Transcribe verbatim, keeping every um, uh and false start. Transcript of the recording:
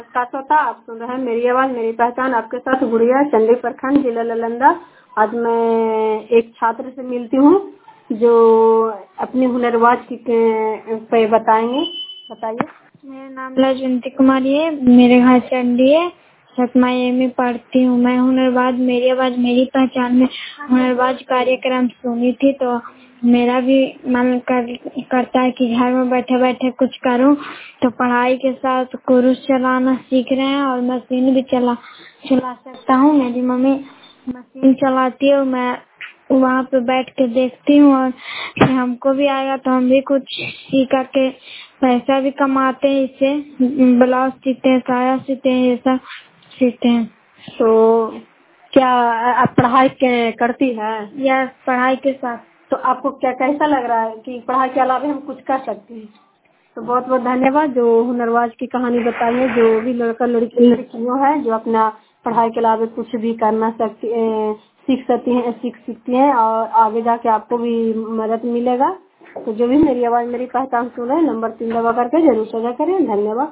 का श्रोता, आप सुन रहे हैं मेरी आवाज मेरी पहचान। आपके साथ गुड़िया, चंडी प्रखंड, जिला नालंदा। आज मैं एक छात्र से मिलती हूँ जो अपनी हुनरबाज की पे बताएंगे। बताइए। मेरा नाम लाजवंती कुमारी है, मेरे घर चंडी है, सतमा ए में पढ़ती हूँ। मैं हुनरबाज मेरी आवाज मेरी पहचान में हुनरबाज कार्यक्रम सुनी थी तो मेरा भी मन कर, करता है कि घर में बैठे बैठे कुछ करूँ। तो पढ़ाई के साथ कुरुस चलाना सीख रहे हैं और मशीन भी चला चला सकता हूँ। मेरी मम्मी मशीन चलाती है और मैं वहाँ पे बैठ के देखती हूँ और फिर हमको भी आएगा तो हम भी कुछ सीख के पैसा भी कमाते हैं। इससे ब्लाउज सीखते हैं, साया सीखते हैं, ये सब सीखते हैं। तो क्या आप पढ़ाई के- करती है? या पढ़ाई के साथ। तो आपको क्या कैसा लग रहा है कि पढ़ाई के अलावा हम कुछ कर सकते हैं? तो बहुत बहुत धन्यवाद जो हुनरबाज की कहानी बताई है। जो भी लड़का लड़की लड़कियों है जो अपना पढ़ाई के अलावा कुछ भी करना सकती सीख सकती हैं सीख सकती हैं और आगे जाके आपको भी मदद मिलेगा। तो जो भी मेरी आवाज मेरी पहचान सुन रहे हैं, नंबर तीन दबा करके जरूर साझा करें। धन्यवाद।